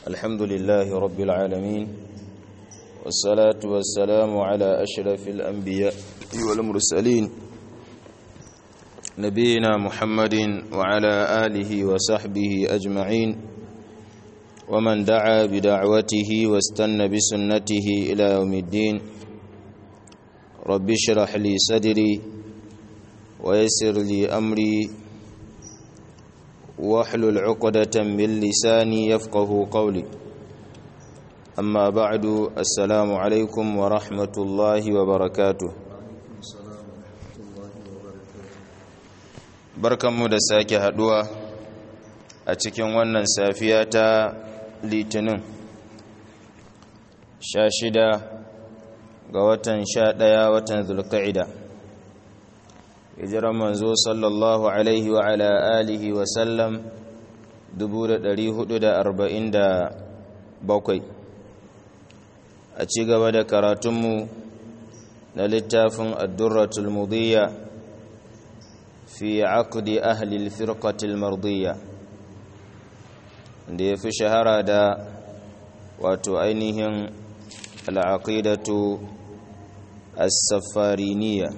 الحمد لله رب العالمين والصلاة والسلام على أشرف الأنبياء والمرسلين نبينا محمد وعلى آله وصحبه أجمعين ومن دعا بدعوته واستنى بسنته إلى يوم الدين رب اشرح لي صدري ويسر لي أمري واحلل عقدة من لساني يفقه قولي أما بعد السلام عليكم ورحمة الله وبركاته barkanmu da sake haduwa a cikin wannan safiya ta litinin 16 ga watan 11 watan zulqa'ida hijiran manzo sallallahu alaihi wa ala alihi wa sallam 1447 a ci gaba da karatunmu na littafin ad-durratul mudiyya fi aqdi ahli al-firqati al-mardiyya da yafi shahara da wato ainihin al-aqidatu as-safariniyya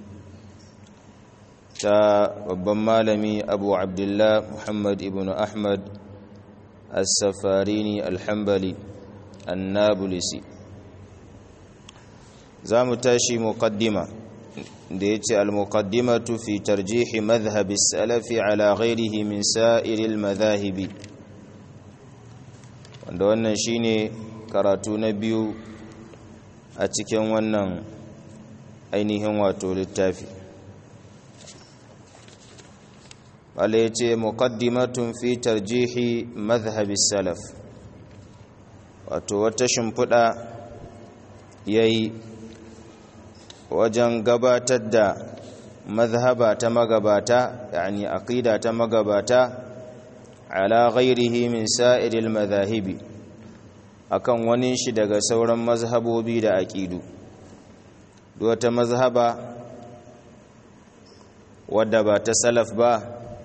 ta babban malami abu abdullah muhammad ibn ahmad as-safarini al-hanbali an-nabulsi za mu tashi muqaddima da yace al-muqaddimatu fi tarjih madhhab as-salaf ala ghayrihi min sa'ir al-madhahib wanda wannan shine karatu na biyu a cikin wannan ainihin wato littafi wale ya ce muqaddimatun fi tarjihi madhhabis salaf wato wata shimfiɗa yayi wajen gabatar da mazhaba ta magabata yani aqida ta magabata ala ghairihi min sa'iril madhahibi akan wani shi daga sauran mazhabobi da aqidu duk wata mazhaba wadda ba ta salaf ba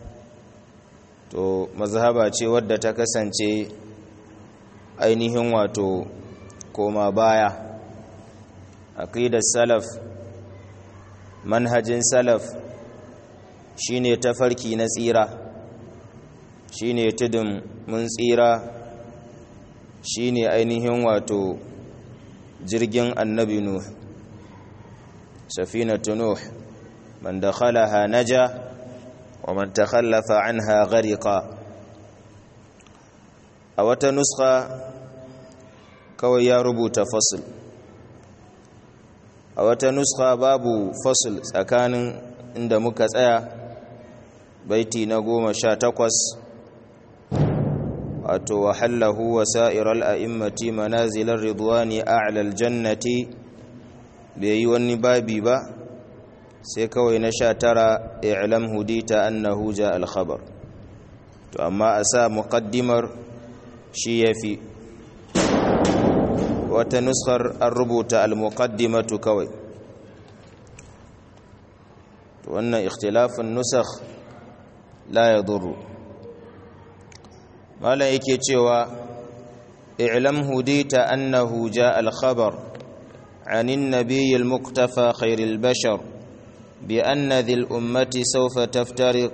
to mazhaba ce wadda ta kasance ainihin wato koma baya aqidar salaf manhajin salaf shine tafarki na tsira shine tudun mun tsira shine ainihin wato jirgin annabi nuh safinatu nuh man dakhalaha naja ومن تخلف عنها غرقا a wata nuskha kawai ya rubuta fasl a wata nuskha babu fasl tsakanin inda muka tsaya baiti na 18 wato wahallahu wasa'iral a'immati manazilar ridwani a'la aljannati bai yi wani babi ba sai kawai na 19 i'lam hudita annahu ja al-khabar to amma a sa muqaddimar shi yafi wata nuskar an rubuta al-muqaddimatu kawai to wannan ikhtilafun nusakh la yadurru mala yake cewa i'lam hudita annahu ja al-khabar 'anin nabiy al-muqtafa khairil bashar بأن ذي الأمة سوف تفترق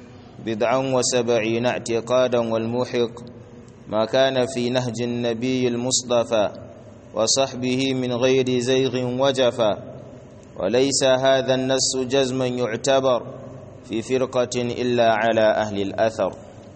79 اعتقادا والموحق ما كان في نهج النبي المصطفى وصحبه من غير زيغ وجفا وليس هذا النص جزما يعتبر في فرقة إلا على أهل الأثر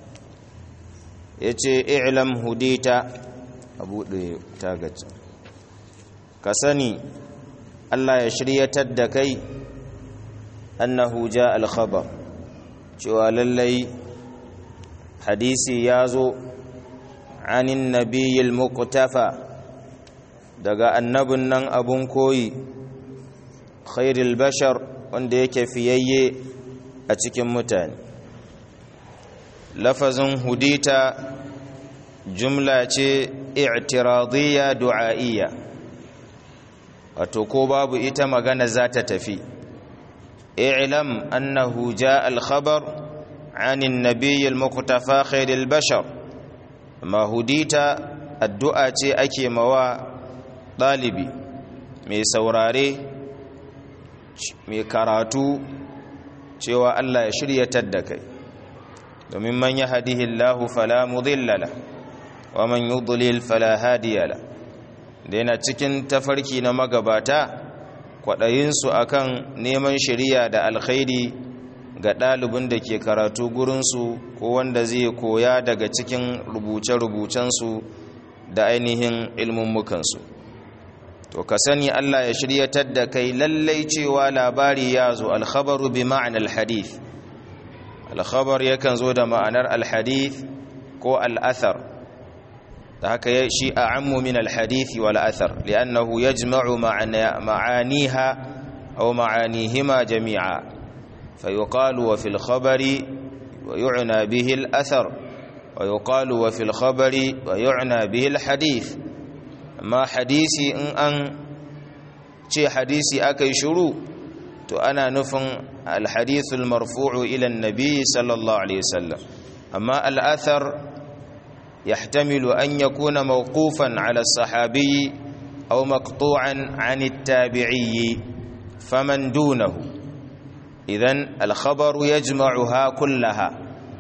يتي اعلم هديت أبو تاغت كسني الله يشري تدكي annahu ja al-khabar cewa lallai hadisi yazo anin nabiyil muqtafa daga annabin nan abun koyi khairul bashar wanda yake fiyayye a cikin mutane lafazin hudita jumla ce i'tiradiyya du'a'iyya wato ko babu ita magana za ta tafi اعلم أنه جاء الخبر عن النبي المقتفى خير البشر amma hudita addu'a ce ake mawa ɗalibi mai saurare mai karatu cewa Allah ya shiryatar da kai domin man yahdihillahu fala mudilla la wa man yudlil fala hadiya la da yana cikin tafarki na magabata kwaɗayinsu akan neman shiriya da alkhairi ga ɗalibin da ke karatu gurinsu ko wanda zai koya daga cikin rubuce-rubucensu da ainihin ilmummukansu. To ka sani Allah ya shiryatar da kai lallai cewa labari ya zo alkhabaru bi ma'anar alhadith. Alkhabar yakan zo da ma'anar alhadith ko al'athar. Da haka shi a'ammu min alhadithi wal athar li'annahu yajma'u ma'aniha aw ma'anihima jami'a. فيقال وفي الخبر ويعنى به الأثر ويقال وفي الخبر ويعنى به الحديث ما حديثي أن شيء حديثي أكي شروع تو أنا نفن الحديث المرفوع إلى النبي صلى الله عليه وسلم أما الأثر يحتمل أن يكون موقوفا على الصحابي أو مقطوعا عن التابعي فمن دونه إذن الخبر يجمعها كلها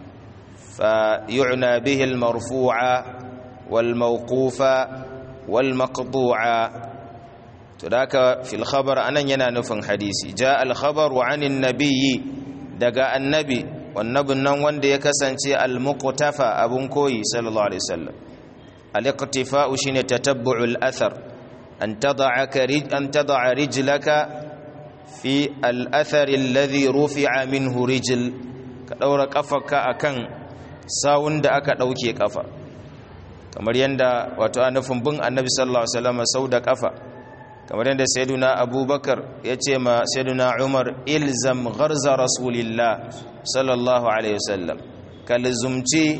فيعنى به المرفوع والموقوف والمقطوع تذاك في الخبر أنا ينانفن حديثي جاء الخبر عن النبي دقاء النبي والنبي النوان دي كسنتي المقتفى أبن كوي صلى الله عليه وسلم الاقتفاء شين تتبع الأثر أن تضع رجلك في الأثر الذي رفع منه رجل كدور قفك أكن ساوند أكا دوكي قفا kamar yanda wato anufin bin annabi sallallahu alaihi wasallam sau da kafa kamar yanda sayyiduna abubakar yace ma sayyiduna umar ilzam gharza rasulillah sallallahu alaihi wasallam kalzumci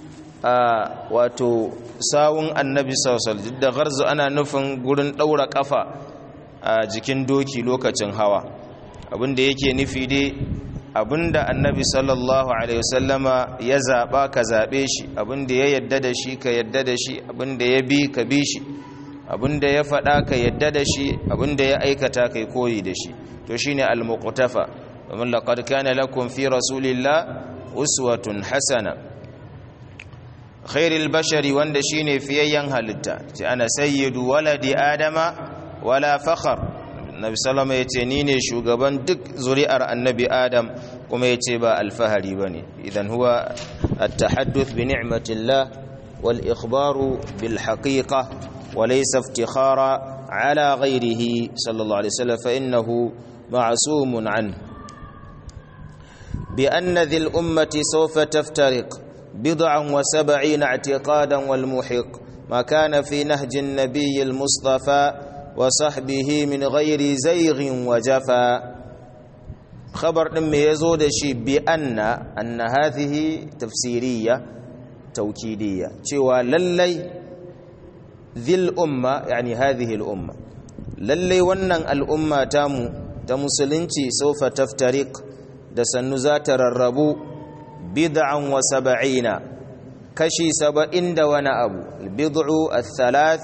wato sawun annabi sallallahu alaihi wasallam da gharzu ana nufin gurin daura kafa a jikin doki lokacin hawa abinda yake nufi dai abinda annabi sallallahu alaihi wasallama ya zaba ka zabe shi abinda ya yadda da shi ka yadda da shi abinda ya bi ka bi shi abinda ya faɗa ka yadda da shi abinda ya aikata kai koyi da shi to shine al-muqtafa wa laqad kana lakum fi rasulillah uswatun hasana khairil bashari wanda shine fiyayyan halitta ce ana sayyidu waladi adama wala fakhar nabi sallama yace ni ne shugaban duk zuri'ar annabi adam kuma yace ba alfahari bane idan huwa at-tahadduth bi ni'matillah wal ikhbaru bil haqiqah wa laysa iftikhara ala ghayrihi sallallahu alayhi wasallam fa innahu ma'sumun an bi anna dhil ummati sawfa taftariq bid'an wa 70 i'tiqadan wal muhiq ma kana fi nahji an-nabiy al-mustafa وصحبه من غير زيغ وجفا خبر دم يزو da shi bi anna hadhihi tafsiriyya tawkidiyya cewa lallai dhil umma yani hadhihi al umma lallai wannan al umma tamu ta musulunci sawfa taftariq da sannu za ta rarrabu bid'an wa 70 kashi 70 da wani abu al bid'u al thalath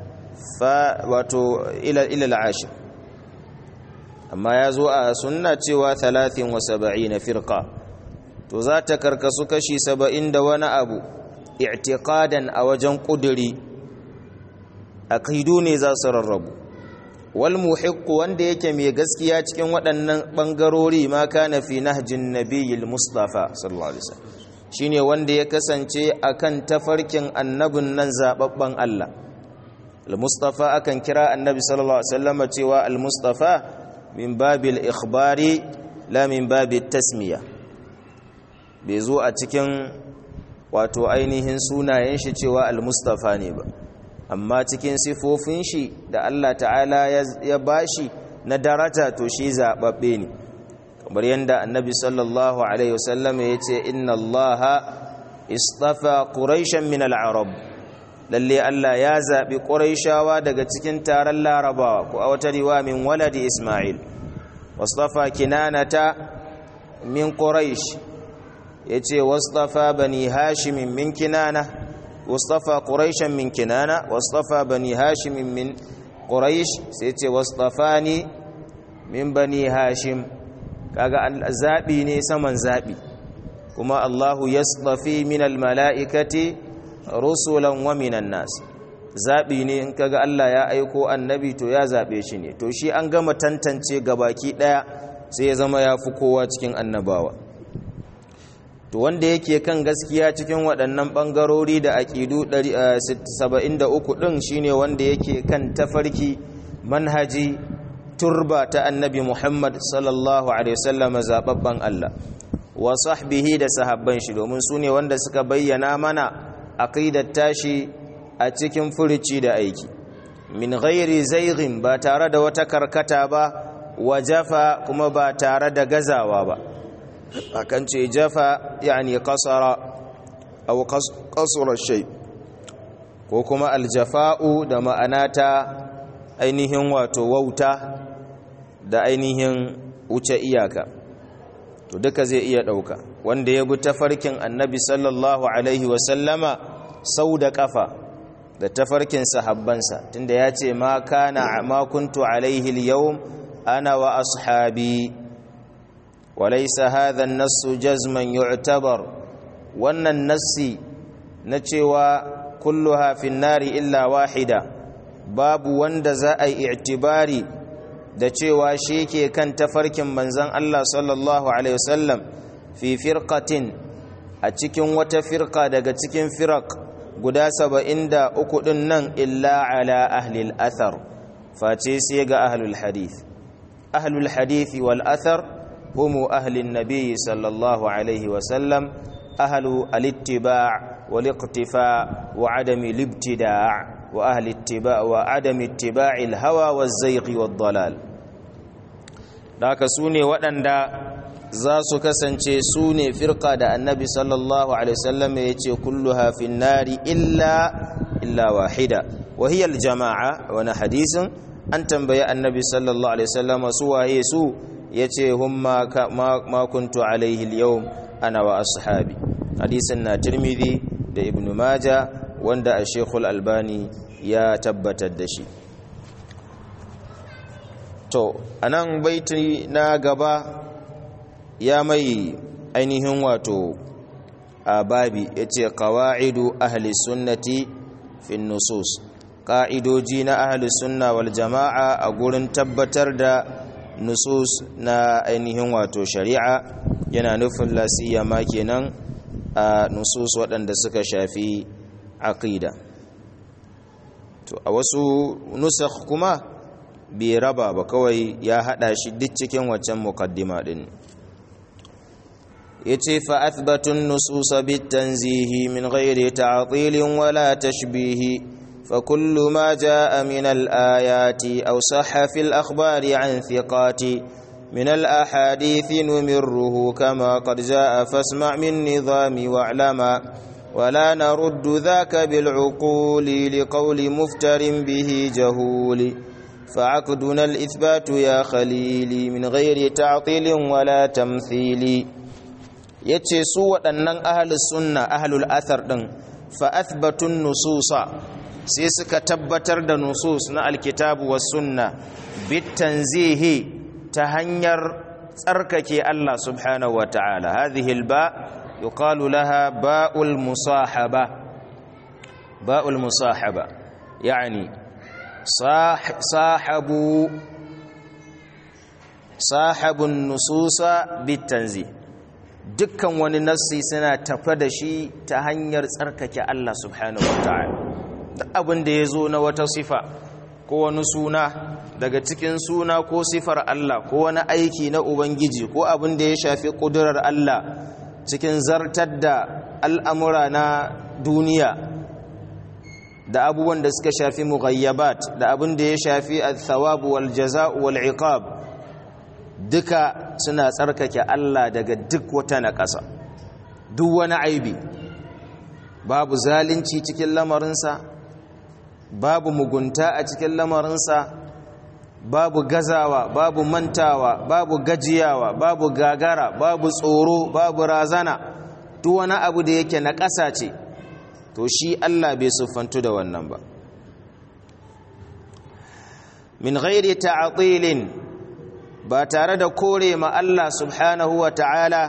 wato ila al-ashir amma yazo a sunna cewa 73 firqa to za ta karkasu kashi 70 da wani abu i'tiqadan a wajen kuduri aqidu ne za su rarrabu wal muhiq wanda yake mai gaskiya cikin waɗannan bangarori ma kana fi nahjin nabiyil mustafa sallallahu alaihi wasallam shine wanda ya kasance akan tafarkin annabin nan zababban Allah al-mustafa akan kira annabi sallallahu alaihi wasallam cewa al-mustafa min babil ikhbari la min babit tasmiya bai zo a cikin wato ainihin sunayen shi cewa al-mustafa ne ba amma cikin sifofin shi da Allah ta'ala ya bashi na daraja to shi zababbe ne kamar yanda annabi sallallahu alaihi wasallam yace inna allaha istafa quraishan min al-arab lalle Allah ya zabi quraishawa daga cikin taron larabawa ko a wata riwaya min waladi isma'il wastafa kinanata min quraish yace wastafa bani hashim min kinana wastafa quraishan min kinana wastafa bani hashim min quraish sai ce wastafani min bani hashim kaga zabi ne saman zabi kuma Allahu yastafi min almalaikati rusulan wa minan nas zabi ne in kaga Allah ya aiko annabi to ya zabe shi ne to shi an gama tantance gabaki daya sai ya zama yafi kowa cikin annabawa to wanda yake kan gaskiya cikin waɗannan bangarori da aqidu 73 din shine wanda yake kan tafarki manhaji turba ta annabi Muhammad sallallahu alaihi wasallam zababban Allah wa sahbihi da sahabban shi domin sune wanda suka bayyana mana aqidar tashi a cikin furuci da aiki min ghairi zayghin ba tare da wata karkata ba wa jafa kuma ba tare da gazawa ba akan ce jafa yani qasara aw qasara shay ko kuma aljafa'u da ma'anata ainihin wato wauta da ainihin wuce iyaka to duka zai iya dauka wanda ya bi tafarkin annabi sallallahu alaihi wasallama sau da kafa da tafarkin sahabbansa tunda ya ce ma kana ma kuntu alaihi al-yawm ana wa ashabi walaysa hadha an-nass jazman yu'tabar wannan nassi na cewa kulluha fi an-nari illa wahida babu wanda za a yi i'tibari da cewa shi ke kan tafarkin manzon Allah sallallahu alaihi wasallam fi firqatin a cikin wata firqa daga cikin firaq guda 73 din nan illa ala ahli al-athar face sai ga ahlul hadith ahlul hadith wal athar hum ahli an-nabi sallallahu alaihi wasallam ahlu al-ittiba' wal iqtifa' wa adami al-ibtida' wa ahli ittiba' wa adami ittiba'i al-hawa waz-zayg wad-dalal daka sune waɗanda za su kasance su ne firka da annabi sallallahu alaihi wasallam ya ce kulluha fin nari illa wahida wa hiya aljama'a wani hadisin an tambaye annabi sallallahu alaihi wasallam su waye su yace hum ma kuntu alaihi alyawm ana wa ashabi hadisin na Tirmidhi da Ibn Majah wanda Sheikh Al-Albani ya tabbatar da shi to anan baiti na gaba ya mai ainihin wato a babi yace qawaidu ahli sunnati fi nusus qa'idoji na ahli sunna wal jamaa a gurin tabbatar da nusus na ainihin wato shari'a yana nufin lasiyama kenan a nusus waɗanda suka shafi aqida to a wasu nusakh kuma bai raba ba kawai ya hada shi duk cikin waccan muqaddima din yace fa athbatun nusus bitanzihi min ghairi ta'til wala tashbih fa kullu ma jaa min al-ayati aw sahha fi al-akhbari an thiqati min al-ahadith numirruhu kama qad jaa fasma' min nizami wa'lama ولا نرد ذاك بالعقول لقول مفتر به جهول فعقدنا الإثبات يا خليلي من غير تعطيل ولا تمثيل yace su waɗannan ahlus sunna ahlul athar din fa athbatun nususa sai suka tabbatar da nusus na alkitabu was sunna bitanzihi ta hanyar tsarkake Allah subhanahu wataala hadhihi alba yuqalu laha ba'ul musahaba yani sahabun nususa bitanzih dukkan wani nassi suna tafa da shi ta hanyar tsarkake Allah subhanahu wataala duk abin da yazo na wata sifa ko wani suna daga cikin suna ko sifar Allah ko wani aiki na ubangiji ko abin da ya shafi kudurar Allah cikin zartar da al'amura na duniya da abubuwan da suka shafi mughayyabat da abin da ya shafi al-thawab wal jaza'u wal iqab duka suna tsarkake Allah daga duk wata naƙasa duk wani aibi babu zalunci cikin lamarinsa babu mugunta a cikin lamarinsa babu gazawa babu mantawa babu gajiyawa babu gagara babu tsoro babu razana duk wani abu da yake naƙasa ce to shi Allah bai siffantu da wannan ba. Min ghairi ta'tilin, ba tare da kore ma Allah subhanahu wa ta'ala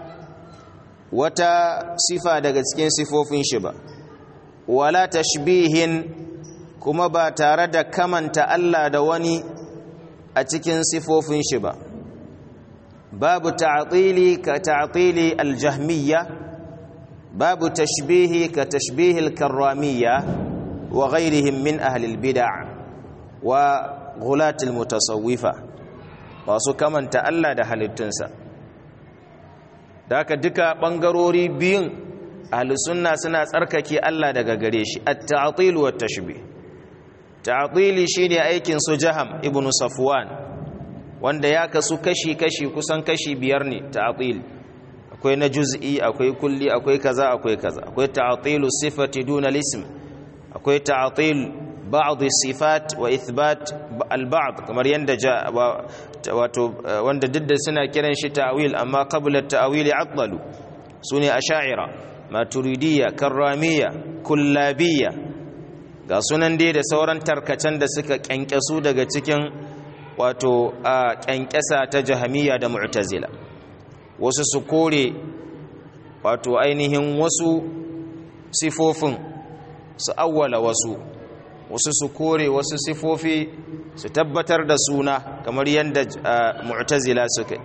wata sifa daga cikin sifofin shi ba, wala tashbihin, kuma ba tare da kamanta Allah da wani a cikin sifofin shi ba. Babu ta'tili ka ta'tili al-jahmiyya, babu tashbihi ka tashbihi al-karramiyya wa ghayrihim min ahli al-bid'ah wa ghulat al-mutasawwifa, masu kamanta Allah da halittunsa. Da haka duka bangarori biyun ahlus sunna suna tsarkake Allah daga gare shi, at-ta'til wa at-tashbih. Ta'tili shine aikin su Jaham ibn Safwan, wanda ya kasu kashi kusan kashi biyar ne. Ta'til akwai na juz'i, akwai kulli, akwai kaza, akwai kaza. Akwai ta'tilu sifati duna al-ism, akwai ta'til ba'd as-sifat wa ithbat al-ba'd, kamar yanda wato wanda didda suna kiran shi ta'wil, amma qabla at-ta'wil atlalu, sune ash'ira, maturidiyya, karramiyya, kullabiyya, ga sunan dai da sauran tarkacen da suka kyankyasu daga cikin wato kyankyasa ta jahamiyya da mu'tazila. Wasu su kore wato ainihin wasu sifofin su awwala wasu su kore wasu sifofi su tabbatar da suna, kamar yadda mu'tazila suka.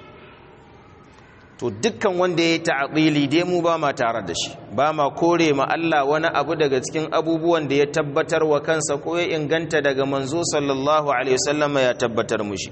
To dukkan wanda ya yi ta'dili dai mu ba ma tare da shi, ba ma kore ma Allah wani abu daga cikin abubuwan da ya tabbatar wa kansa ko ya inganta daga manzo sallallahu alaihi wasallam ya tabbatar mushi.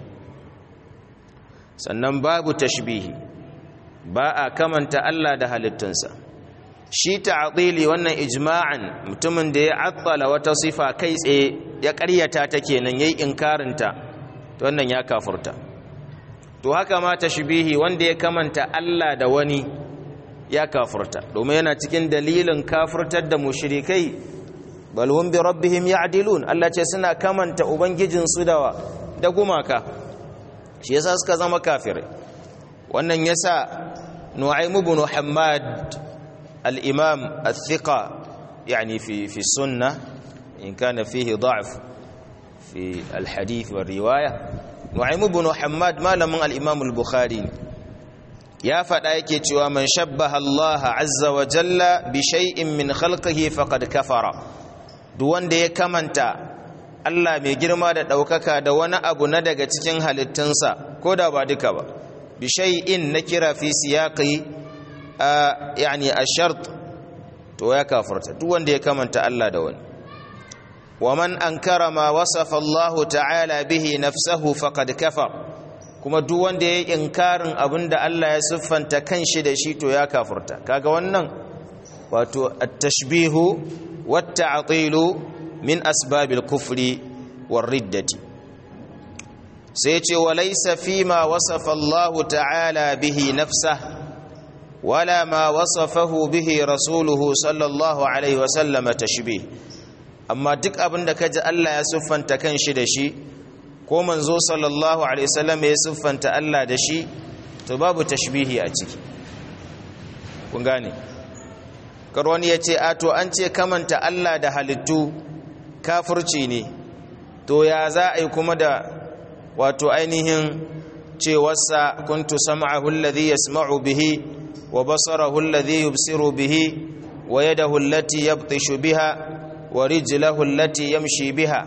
Sannan babu tashbihi, ba a kamanta Allah da halittunsa. Shi ta'dili wannan ijma'an, mutumin da ya attala wata sifa kai tsaye ya ƙaryata ta kenan, yayi inkarinta, to wannan ya kafurta. To haka ma tashbihi, wanda ya kamanta Allah da wani ya kafurta, domin yana cikin dalilin kafurtar da mushrikai. Bal hum bi rabbihim ya'dilun, Allah ce suna kamanta ubangijinsu da gumaka, shi yasa suka zama kafirai. Wannan yasa Nu'aym ibn Hammad al-Imam al-Thiqa, yani fi sunnah, in kana fihi da'f fi al-hadith wa riwaya. Nu'aym ibn Hammad malamin al-Imam al-Bukhari ya faɗa yake cewa man shabbaha Allah azza wa jalla bi shay'in min khalqihi faqad kafara, duk wanda ya kamanta Allah mai girma da ɗaukaka da wani abu na daga cikin halittunsa, ko da ba duka ba, bi shay'in nakira fi siyaqi yani ash-shart, to ya kafirta. Duk wanda ya kamanta Allah da wani. ومن أنكر ما وصف الله تعالى به نفسه فقد كفر, kuma duk wanda yayi inkarin abinda Allah ya siffanta kanshi da shi to ya kafirta. Kaga wannan wato at-tashbihu wat-ta'tilu min asbabil kufri war-riddati. Sai ce walaysa fima wasafa Allah ta'ala bihi nafsahu wala ma wasafahu bihi rasuluhu sallallahu alaihi wasallam tashbih. Amma duk abin da kaji Allah ya siffanta kanshi da shi, ko manzo sallallahu alaihi wasallam ya siffanta Allah da shi, to babu tashbihi a ciki. Kun gane? Kar wani ya ce a to an ce kamanta Allah da halittu kafirci ne, to ya za a yi kuma da wato ainihin cewarsa kuntu sam'ahu alladhi yasma'u bihi wa basarahu alladhi yubsiru bihi wa yadahu allati yabtishu biha wa rijlahu allati yamshi biha.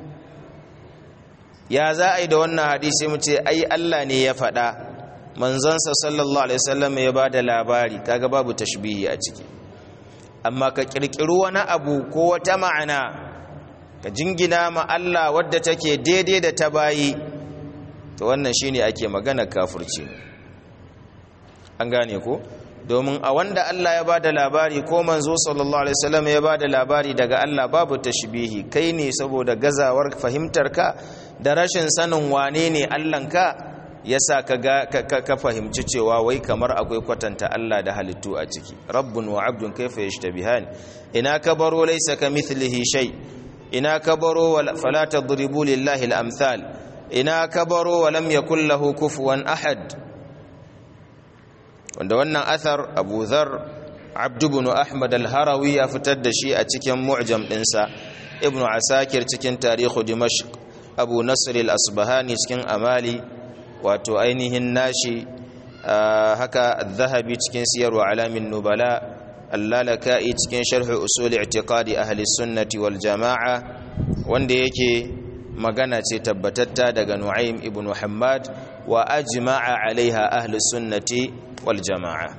Ya za a yi da wannan hadisi mu ce ai Allah ne ya faɗa, manzansa sallallahu alaihi wasallam ya bada labari, kaga babu tashbihi a ciki. Amma ka kirkiru wani abu ko wata ma'ana ka jingina ma Allah wadda take daidai da ta bayi, to wannan shine ake magana kafirci. An gane ko? Domin a wanda Allah ya bada labari ko manzo sallallahu alaihi wasallam ya bada labari daga Allah babu tashbihi. Kai ne saboda gazawar fahimtarka da rashin sanin wane ne Allahnka yasa ka fahimci cewa wai kamar akwai kwatanta Allah da halittu a ciki. Rabbun wa abdun kaifa yashtabihan, ina kabaro laysa kamithlihi shay, ina kabaro fala tadribu lillahi al-amthal, ina kabaro wa lam yakul lahu kufuwan ahad. Wanda wannan athar Abu Dharr Abd ibn Ahmad al-Harawi ya fitar da shi a cikin mu'jam dinsa, Ibn Asakir cikin tarihu Dimashq, Abu Nasr al-Asbahani cikin Amali wato ainihin nashi, haka al-Dhahabi cikin Siyar wa Alamin Nubala, al-Lalaka'i cikin Sharh Usul I'tiqadi Ahli Sunnati wal Jama'a, wanda yake magana ce tabbatatta daga Nu'aym ibn Muhammad wa ajma'a alaiha Ahli Sunnati wal Jama'a.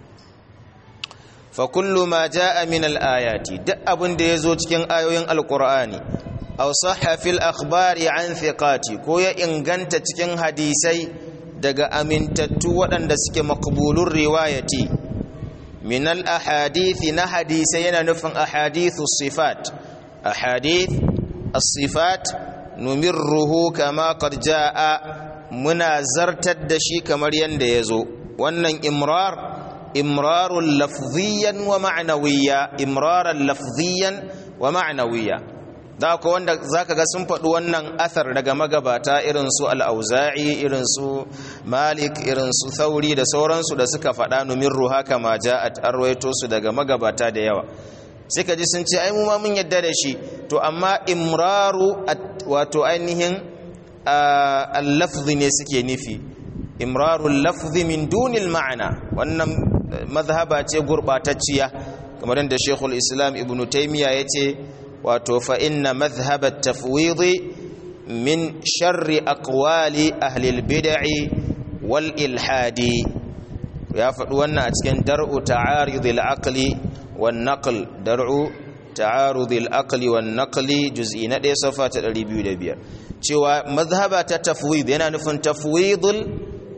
fa kullu ma jaa min al-ayati, duk abin da yazo cikin ayoyin alqur'ani aw sahha fil akhbari an thiqati, ko ya inganta cikin hadisai daga amintattu waɗanda suke maqbulur riwayati, min al-ahadith, na hadisai yana nufin ahadithus sifat, ahadith as-sifat numirruhu kama qad jaa, muna zartar da shi kamar yanda yazo. wannan imrarun lafziyan wa ma'nawiyya, imraran lafziyan wa ma'nawiyya. da ko wanda zaka ga sun faɗi wannan athar daga magabata irin su al-Auza'i, irin su Malik, irin su Thauri da sauransu da suka faɗa numirru haka ma ja'at, arwaito su daga magabata da yawa. sai ka ji sun ce ai mu ma mun yadda da shi, to amma imraru wato ainihin al-lafzi ne suke nufi, imrarul lafzi min dunil ma'ana. wannan mazhaba ce gurbatacciya, kamar yadda Sheikhul Islam Ibn Taymiyyah yace wato fa inna madhhab at-tafwid min sharri aqwali ahli al-bid'i wal ilhadi. ya faɗi wannan a cikin dar'u ta'arid al-aqli wan naql, dar'u ta'arud al-aqli wan naqli, juz'i na 1 safa ta 205, cewa madhhaba ta tafwid yana nufin tafwidul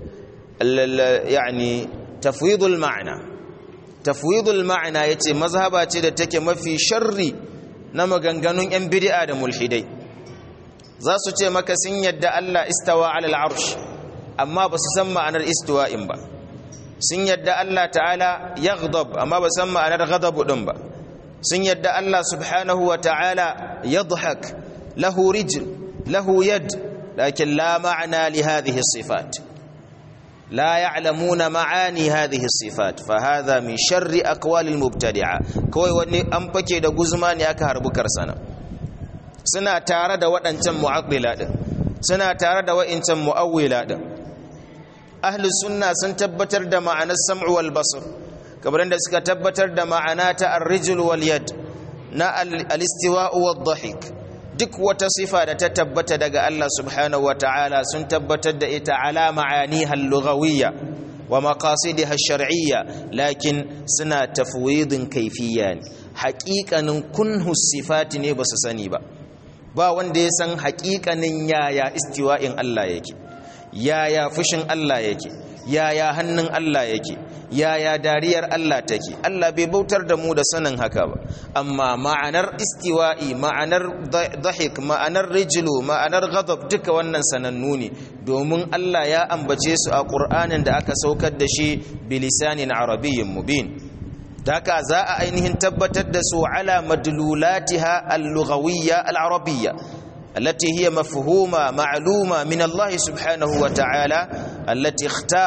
yani tafwidul ma'na. tafwidul ma'na yace mazhaba ce da take mafi sharri na maganganun yan bid'a da mulhidai. za su ce maka sun yadda Allah istawa ala al-arsh, amma ba su san ma'anar istiwa'in ba. sun yadda Allah ta'ala yaghdab, amma ba san ma'anar ghadab din ba. sun yadda Allah subhanahu wa ta'ala yadhhak, lahu rijl, lahu yad, lakin la ma'na li hadhihi as-sifat. لا يعلمون معاني هذه الصفات، فهذا من شر أقوال المبتدعة. كوي وني أمبكي دا غزماني أكا هربو كرسانا، سنة تارد وأنتم معقلات، سنة تارد وأنتم مؤولات. أهل السنة سنتبتر دا معنى السمع والبصر، كبرين دا سكتبتر دا معنى الرجل واليد، نا الاستواء والضحك. duk wata sifa da ta tabbata daga Allah subhanahu wa ta'ala sun tabbatar da ita ala ma'aniha al-lughawiyya wa maqasidiha ash-shar'iyya, lakin suna tafwidin kayfiyya ne. haƙiƙanin kunhu sifati ne basu sani ba. ba wanda ya san haƙiƙanin yaya istiwa'in Allah yake, yaya fushin Allah yake, yaya hannun Allah yake, yaya dariyar Allah take. Allah bai bautar da mu da sanin haka ba, amma ma'anar istiwa'i, ma'anar dhahik, ma'anar rijlu, ma'anar ghadab, duka wannan sanannu ne, domin Allah ya ambace su a Qur'anin da aka saukar da shi bilisanin arabiyyin mubin. haka za a ainihin tabbatar da su ala madlulatiha al-lughawiyya al-arabiyya التي هي مفهومة معلومة من الله سبحانه وتعالى، التي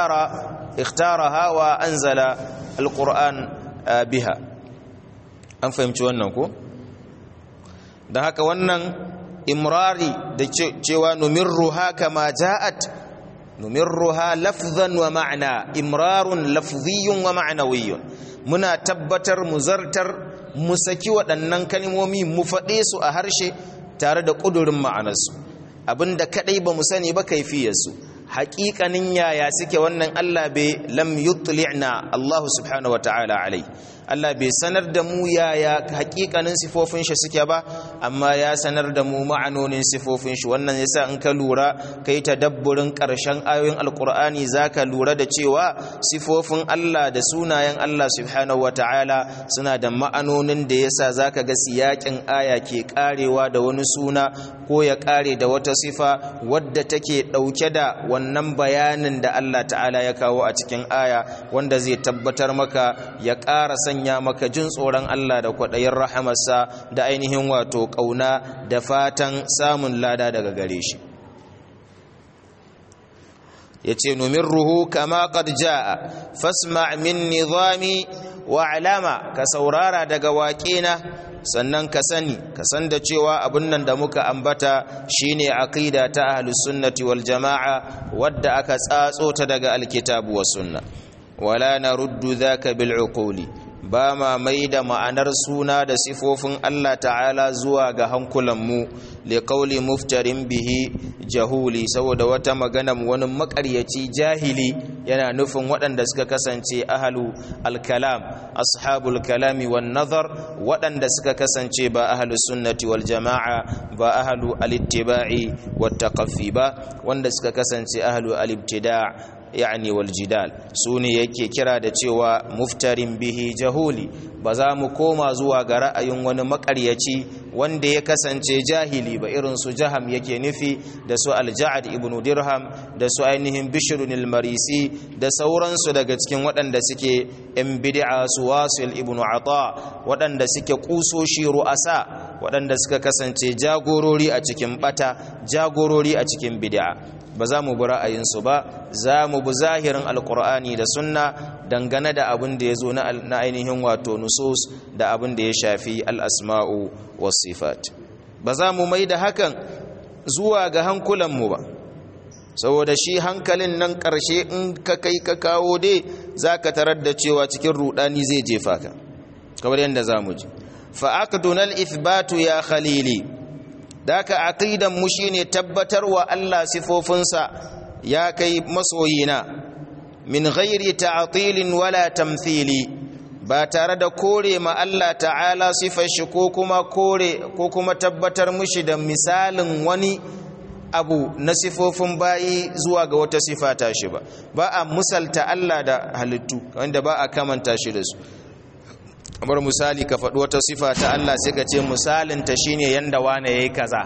اختارها وأنزل القرآن بها. أن فهمت وننكو ده هكا ونن إمراري ده چوا نمرها كما جاءت، نمرها لفظا ومعنى، إمرار لفظي ومعنوي. منا تبتر مزرتر مسكي ودنن كلمومي مفديس أهرشي tare da ƙudurin ma'anarsu, abinda kadai ba mu sani ba kaifiyarsu. haƙiƙanin yaya suke wannan Allah bai lam yutli'na Allah subhanahu wata'ala alai, Allah bai sanar da mu yaya haƙiƙanin sifofin shi suke ba, amma ya sanar da mu ma'anonin sifofin shi. wannan yasa in ka lura kai tadabburin ƙarshen ayoyin alqur'ani zaka lura da cewa sifofin Allah da sunayen Allah subhanahu wata'ala suna da ma'anonin da yasa zaka ga siyakin aya ke karewa da wani suna ko ya kare da wata sifa wadda take dauke da wannan bayanin da Allah ta'ala ya kawo a cikin aya, wanda zai tabbatar maka ya ƙara sanya maka jin tsoron Allah da kwaɗayin rahamarsa da ainihin wato ƙauna da fatan samun lada daga gare shi. yace numirruhu kama qad jaa fasma' min nizami wa'lama ka saurara daga waƙena sannan ka san da cewa abin nan da muka ambata shine aqida ta ahlus sunnati wal jamaa wadda aka tsatso ta daga alkitabu was sunna wala naruddu dhaka bil uquli ba ma mai da ma'anar suna da sifofin Allah ta'ala zuwa ga hankulanmu liqauli muftarin bihi jahuli saboda wata magana wani makaryaci jahili yana nufin waɗanda suka kasance ahlu al-kalam ashabul kalami wan nazar waɗanda suka kasance ba ahlu sunnati wal jama'a ba ahlu al-ittiba'i wat taqaffi ba wanda suka kasance ahlu al-ibtida' yani wal jidal sune yake kira da cewa muftarin bihi jahuli ba za mu koma zuwa ga ra'ayin wani makaryaci wanda ya kasance jahili ba irin su jaham yake nufi da su al-ja'd ibn dirham da su ainihin bishr al-marisi da sauransu daga cikin waɗanda suke yan bid'a su wasil ibn ata waɗanda suke kusoshi ru'asa waɗanda suka kasance jagorori a cikin bata jagorori a cikin bid'a ba za mu bi ra'ayinsu ba za mu bi zahirin alkur'ani da sunna dangane da abin da ya zo na ainihin wato nusus da abin da ya shafi al'asma'u was sifat ba za mu mai da hakan zuwa ga hankulanmu ba saboda shi hankalin nan ƙarshe in ka kai ka kawo dai za ka tarar da cewa cikin rudani zai jefa ka kamar yadda za mu ji fa'aqdunal ithbatu ya khalili daka aqidan mu shine tabbatarwa Allah sifofinsa ya kai masoyina min ghairi ta'tilin wala tamthili ba tare da kore ma Allah ta'ala sifar shi ko kuma tabbatar mushi da misalin wani abu na sifofin bayi zuwa ga wata sifa ta shi ba a musalta Allah da halittu wanda ba a kamanta shi da su kamar misali ka faɗi wata sifa ta Allah sai ka ce misalinta shine yanda wane yayi kaza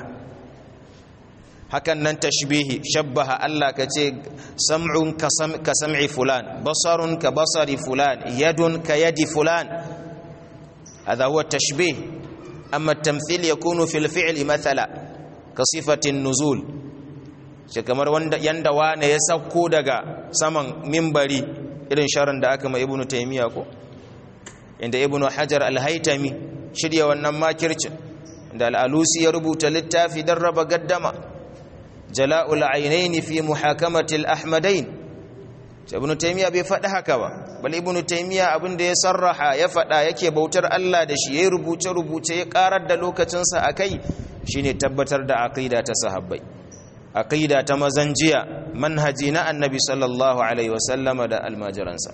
hakan nan tashbihi shabbaha Allah ka ce sam'un ka sam'i fulan basarun ka basari fulan yadun ka yadi fulan hadha huwa tashbih amma at-tamthil yakunu fil fi'li mathala ka sifatin nuzul shi kamar wanda yanda wane ya sauko daga saman minbari irin sharan da aka mai ibnu taymiya ko inda ibnu hajar al-haytami shirya wannan makircin da al-alusi ya rubuta littafi dan raba gaddama jala'ul aynaini fi muhakamati al-ahmadain ibnu taymiya bai faɗi haka ba bal ibnu taymiya abinda ya sarraha ya faɗa yake bautar Allah da shi yayin rubuce ya karar da lokacin sa akai shine tabbatar da aqida ta sahabbai aqida ta mazanjiya manhaji na annabi sallallahu alaihi wasallama da almajiransa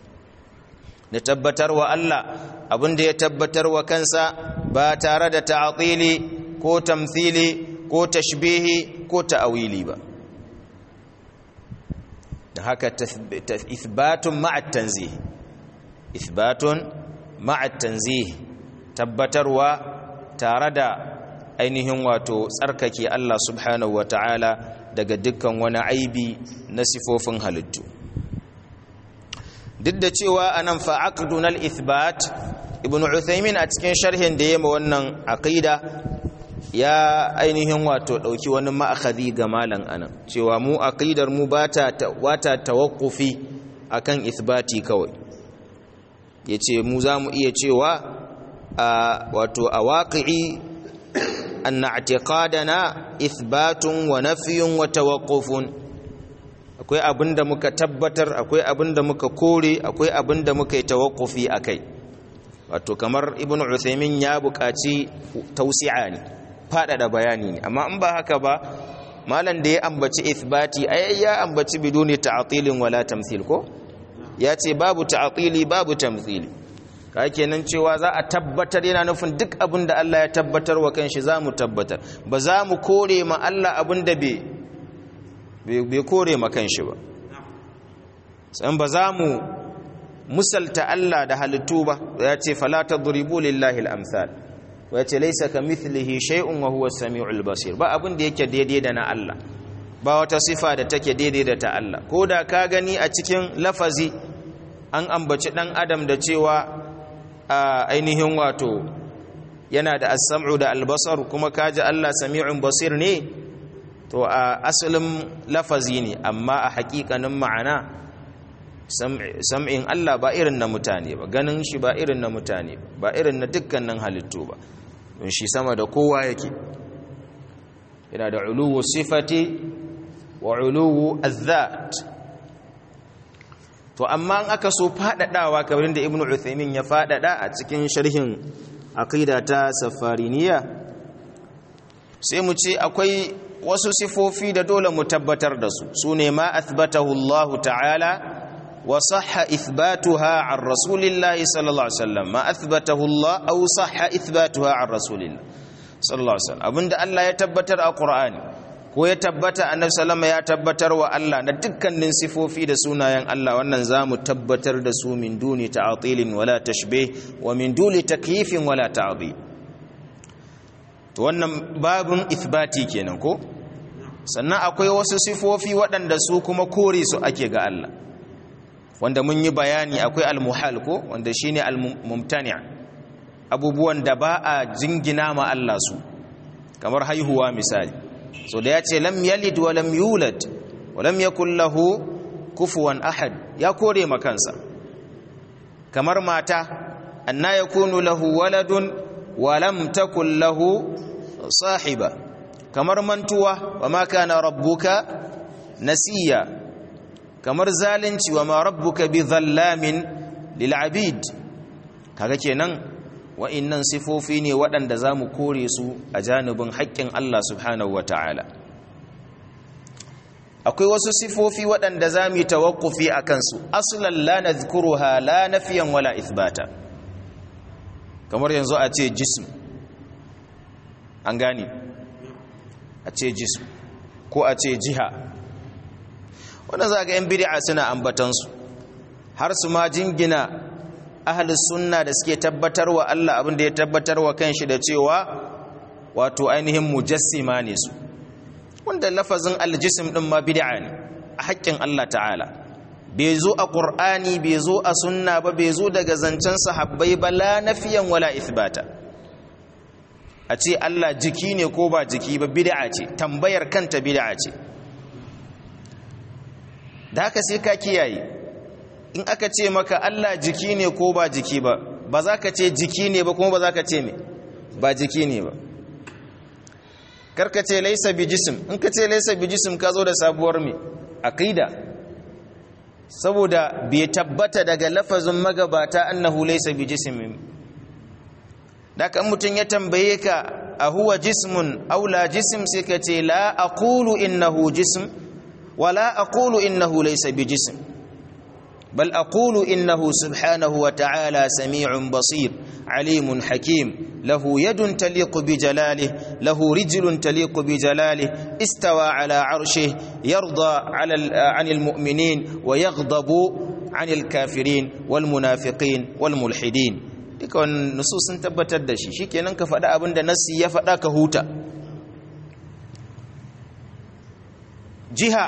da tabbatarwa Allah abinda ya tabbatarwa kansa ba tare da ta'tili ko tamthili ko tashbihi ko ta'wili ba da haka ithbatun ma'a tanzih ithbatun ma'a tanzih tabbatarwa tare da ainihin wato tsarkake Allah subhanahu wataala daga dukkan wani aibi na sifofin halittu duk da cewa anan fa aqdunal ithbat ibnu uthaymin a cikin sharhin da yayin wannan aqida ya ainihin wato dauki wani ma'akhadhi ga malan anan cewa mu aqidar mu bata tawaqqufi akan ithbati kawai yace mu zamu iya cewa wato a waqi'i anna i'tiqadana ithbatun wa nafyun wa tawaqqufun akwai abinda muka tabbatar akwai abinda muka kore akwai abinda muka yi tawaqqufi akai wato kamar ibnu uthaymin ya buƙaci tausi'a ne fadada bayani ne amma in ba haka ba malan da ya ambaci ithbati ai ya ambaci biduni ta'tilin wala tamthil ko ya ce babu ta'tili babu tamthili ka kenan cewa za a tabbatar yana nufin duk abinda Allah ya tabbatar wa kanshi za mu tabbatar ba za mu kore ma Allah abinda bai kore makan shi ba san ba za mu musalta Allah da halittu ba ya ce fala tadribu lillahi al-amsal ya ce laysa kamithlihi shay'un wa huwa as-sami'ul basir ba abin da yake daidai da na Allah ba wata sifa da take daidai da ta Allah koda ka gani a cikin lafazi an ambaci dan adam da cewa ainihin wato yana da as-sam'u da al-basar kuma kaji Allah sami'un basir ne to a asalin lafazi ne amma a hakikanin ma'ana sam'in Allah ba irin na mutane ba, ganin shi ba irin na mutane ba irin na dukkanin halittu ba, don shi sama da kowa yake, yana da uluwu sifati wa uluwu azzat. to amma in aka so fadadawa kamar da Ibn Uthaymin ya fadada a cikin sharhin aqida ta Safariniya, sai mu ce akwai wasu sifofi da dole mu tabbatar da su, sune ma athbatahu Allah ta'ala wa sahha ithbatuha an rasulillahi sallallahu alaihi wasallam, ma athbatahu Allah aw sahha ithbatuha an rasulillahi sallallahu alaihi wasallam, abinda Allah ya tabbatar a Qur'ani ko ya tabbata annabi sallama ya tabbatar wa Allah na dukkanin sifofi da sunayen Allah, wannan zamu tabbatar da su min duni ta'tilin wala tashbih wa min duni takyifin wala ta'dil. to wannan babun ithbati kenan ko. sannan akwai wasu sifofi waɗanda su kuma kore su ake ga Allah, wanda mun yi bayani akwai al-muhal ko, wanda shine al-mumtani', abubuwan da ba a jingina ma Allah su, kamar haihuwa misali. so da yace lam yalid wa lam yulad wa lam yakul lahu kufuwan ahad, ya kore makansa. kamar mata, anna yakunu lahu waladun wa lam takul lahu sahiba. kamar mantuwa, wa ma kana rabbuka nasiya. kamar zalunci, wa ma rabbuka bi dhallamin lil abid. kaga kenan wa'innan sifofi ne waɗanda zamu kore su a janibin haƙƙin Allah subhanahu wata'ala. akwai wasu sifofi waɗanda zamu yi tawaqqufi akan su, aslan la nadhkuruha la nafiyan wala ithbata. kamar yanzu a ce jism, an gane, a ce jism ko a ce jiha, wanda za ga 'yan bid'a suna ambatansu, har su ma jingina ahlus sunna da suke tabbatarwa Allah abin da ya tabbatarwa kanshi da cewa wato ainihin mujassima ne su, wanda lafazin aljism din ma bid'a ne a haƙƙin Allah ta'ala. bai zo a Qur'ani, bai zo a sunna ba, bai zo daga zancen sahabbai ba, la nafiyan wala ithbata. a ce Allah jiki ne ko ba jiki ba bid'a ce, tambayar kanta bid'a ce. da haka sai ka kiyaye, in aka ce maka Allah jiki ne ko ba jiki ba, ba za ka ce jiki ne ba kuma ba za ka ce me ba jiki ne ba. karka ce laisa bi jism, in ka ce laisa bi jism ka zo da sabuwar me aqida, saboda bai tabbata daga lafazin magabata annahu laisa bi jism. da kan mutun ya tambaye ka a huwa jismun aw la jism, sai ka ce la aqulu innahu jism wa la aqulu innahu laysa bi jism, bal aqulu innahu subhanahu wa ta'ala sami'un basir alimun hakim lahu yadun taliqu bi jalalihi lahu rijlun taliqu bi jalalihi istawa ala arshihi yarda 'anil mu'minin wa yaghdabu 'anil kafirin wal munafiqin wal mulhidin. duka wannan nusus sun tabbatar da shi, shikenan ka faɗa abinda nassi ya faɗa ka huta. jiha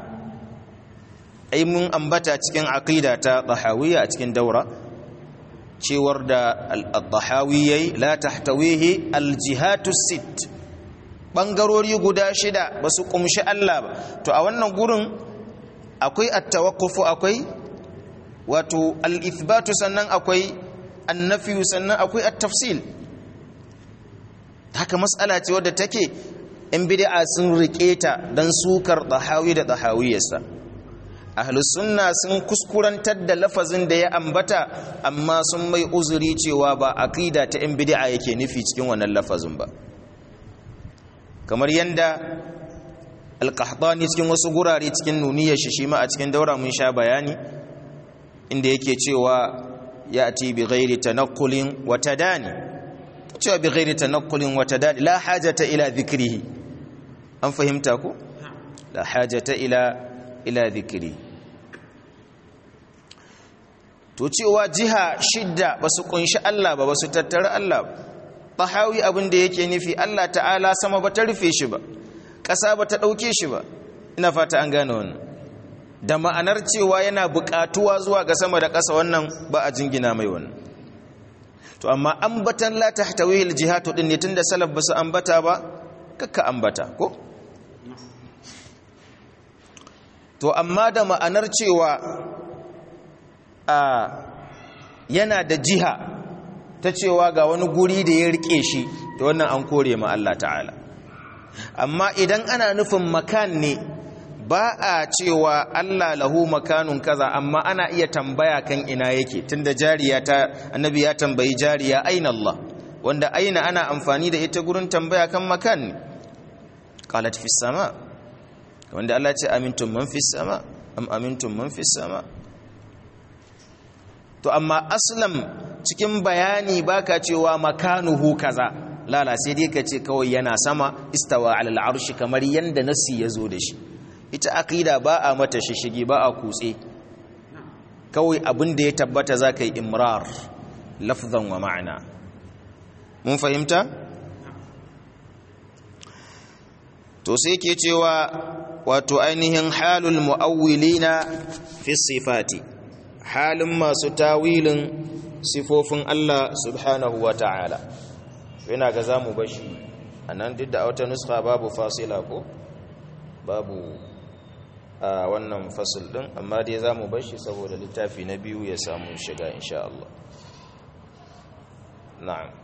ai mun ambata cikin aqida ta Tahawiyya a cikin daura cewar da al-Tahawiyyai la tahtawihi al-jihatu sit, bangarori guda shida basu kumshi Allah ba. to a wannan gurin akwai at-tawaqquf, akwai wato al-ithbatu, sannan akwai an-nafyu, sannan akwai at-tafsil. haka mas'ala ce wadda take in bid'a sun rike ta dan sukar Tahawi da Tahawiyyarsa. ahlus sunna sun kuskurantar da lafazin da ya ambata, amma sun mai uzuri cewa ba aqida ta in bid'a yake nufi cikin wannan lafazin ba. kamar yanda al-Qahtani cikin wasu gurare cikin nuniyar shi ma a cikin daura mun sha bayani, inda yake cewa ya'ti bi ghairi tanaqqulin wa tadani, cewa bi ghairi tanaqqulin wa tadani la hajata ila dhikrihi. an fahimta ko? la hajata ila dhikri. to cewa jiha shidda basu kunshi Allah ba, basu tattara Allah ba. Tahawi abin da yake nufi Allah ta'ala sama ba ta rufe shi ba, ƙasa ba ta ɗauke shi ba. ina fata an gane wannan, da ma'anar cewa yana buƙatuwa zuwa ga sama da ƙasa, wannan ba a jingina mai wannan. to amma ambatan la tahtawihil jihatu din ne, tunda salaf basu ambata ba, kakka ambata ko. to amma da ma'anar cewa yana da jiha ta cewa ga wani guri da ya rike shi, to wannan an kore ma Allah ta'ala. Amma idan ana nufin makan ne, ba a cewa Allah lahu makanun kaza, amma ana iya tambaya kan ina yake, tunda jariya ta annabi ya tambayi jariya aina Allah, wanda aina ana amfani da ita gurin tambaya kan makan ne. Qalat fis sama, wanda Allah ce amintum man fis sama am amintum man fis sama. To amma aslam cikin bayani baka cewa makanuhu kaza, lala sai dai ka ce kawai yana sama, istawa alal arshi, kamar yanda nasi ya zo da shi. Ita aqida ba a mata shishigi, ba a kutse, kawai abin da ya tabbata za ka yi imrar lafzan wa ma'ana. Mun fahimta? To sai ke cewa wato ainihin halul mu'awwilina fi sifati, halin masu tawilin sifofin Allah subhanahu wa ta'ala. Yana ga za mu bashi a nan, duk da a wata nuska babu fasila ko babu a wannan fasil din, amma dai za mu bashi saboda littafi na biyu ya samu shiga insha Allah. Na'am.